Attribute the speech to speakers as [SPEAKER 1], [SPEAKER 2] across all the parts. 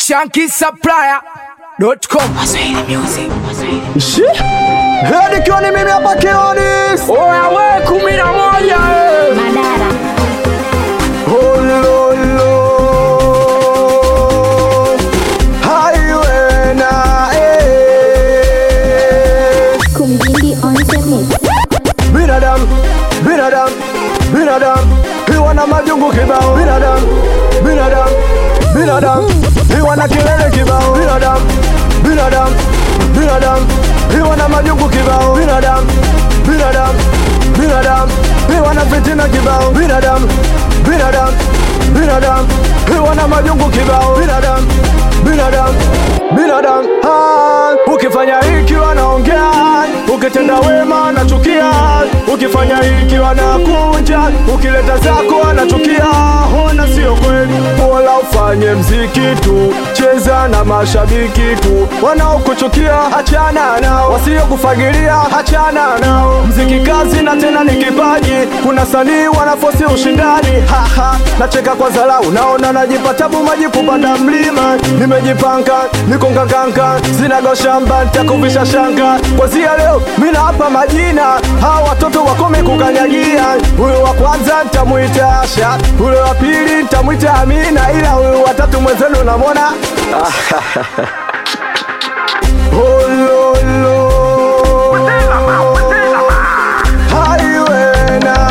[SPEAKER 1] ShankySupplier.com.
[SPEAKER 2] Hedi kiwa ni mimi hapa Keonis.
[SPEAKER 1] Oya we 11
[SPEAKER 3] Madara.
[SPEAKER 2] Hololo Highway na
[SPEAKER 3] Kumjindi on the mix.
[SPEAKER 2] Binadam Hiwana majungu kibao Binadam Hiwana kelele kibao Binadam Hiwana majungu kibao Binadam Hiwana fitina kibao Binadam Hiwana majungu kibao Binadam ukifanya hiki wanaongea, ukitenda wema wanachukia, ukifanya hiki wanakunja, ukileta zako wanachukia. Hona sio kweli, bora ufanye mziki tu, cheza na mashabiki tu. Wanaokuchukia achana nao, wasiokufagilia achana nao. Mziki kazi na tena ni kipaji, kuna sanii wanafosi ushindani. Nacheka kwa dharau, naona najipa tabu maji kupanda mlima. Nimejipanga, niko nganganga, zinago shamba nitakuvisha shanga. Kwanzia leo mina hapa majina, hawa watoto wakome kukanyagia. Huyo wa kwanza nitamuita Asha, huyo wa pili nitamuita Amina, ila huyo wa tatu mwenzenu namwona Hololo Highway na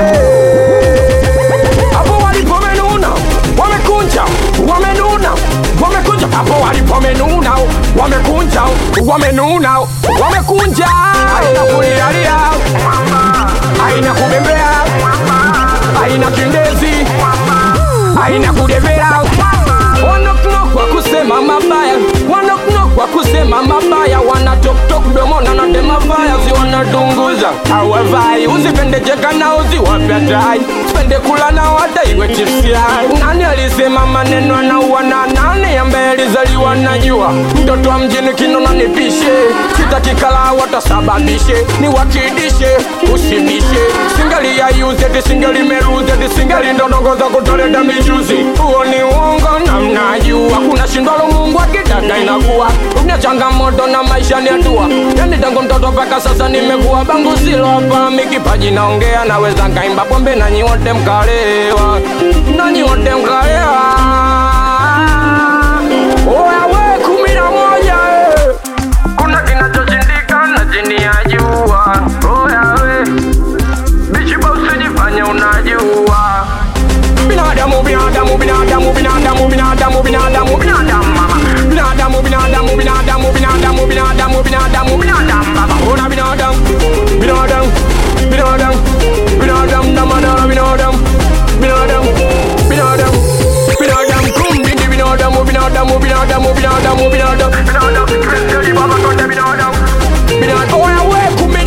[SPEAKER 1] hapo walipomenuna wamekunja, wamenuna wamekunja. Hapo walipomenuna wamekunja, wamenuna wamekunja. Haina kulialia, haina kubembea, haina kindezi, haina kudevea. Wanaknokwa kusema mabaya, wanaknokwa kusema mabaya. Wanatoktok domona na dema vaya, zi wanadunguza hawavai. Usipende cheka na uzi wapiatai, usipende kula na wadaiwe chipsi hai. Nani alisema maneno anauana? Nani ambaye alizaliwa najua? Mtoto wa mjini kinona nipishe, sitakikala watasababishe, ni wakidishe, usibishe. Singali ya yuzeti, singali meruzeti, singali ndondogoza kutoleta mijuzi. Huo ni uongo na mnajua, kuna shindwalo Mungu akitaka inakuwa. Una changamoto na maisha ni hatua, yani tangu mtoto paka sasa nimekuwa bangu silo hapa. Mikipaji naongea, naweza nkaimba pombe na nyote mkalewa, na nyote mkalewa. Oya we 11 kuna kinachoshindikana chini ya jua. Oya we bichiba usijifanye unajua. Binadamu mama, baba. Ona binadamu na madara binadamu kumbindi binadamu Kristiani baba kote binadamu. Oya we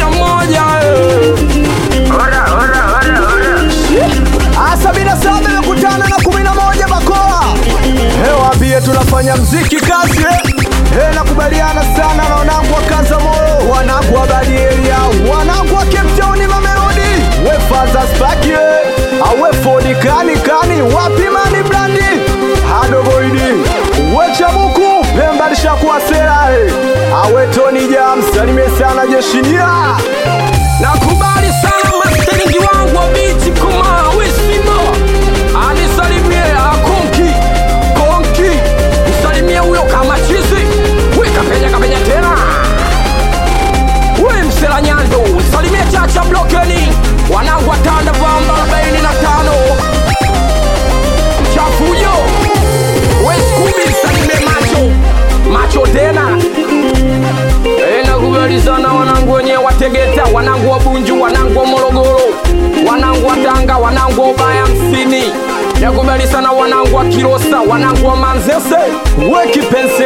[SPEAKER 2] 77 mekutana na 11 Bakoa. Waambie tunafanya mziki kazi. Nakubaliana sana na wanangu wa Kazamoyo, wanangu wa Balieria, wanangu wa Cape Town Mamelodi. We Faza Spaki, awe Fodi kani wapi mani brandi hado boidi. We Chabuku Pemba lishakuwa sera. Awe Tony Jam salimie sana jeshinia.
[SPEAKER 1] nakubali sana masteringi wangu wa bichi kuma wisimo. Anisalimie akonki usalimie huyo kama chizi. Wika kapenya tena. We msela nyando usalimie chacha blokeni. Wanangu watanda vamba 45 chafuyo. We skumi salimie macho tena. Nakubali sana wanangu wenye wategeta, wanangu wa Bunju, wanangu wa Morogoro, wanangu wa Tanga, wanangu wa Ubaya msini. Nakubali sana wanangu wa Kilosa, wanangu wa Manzese.
[SPEAKER 2] We kipenzi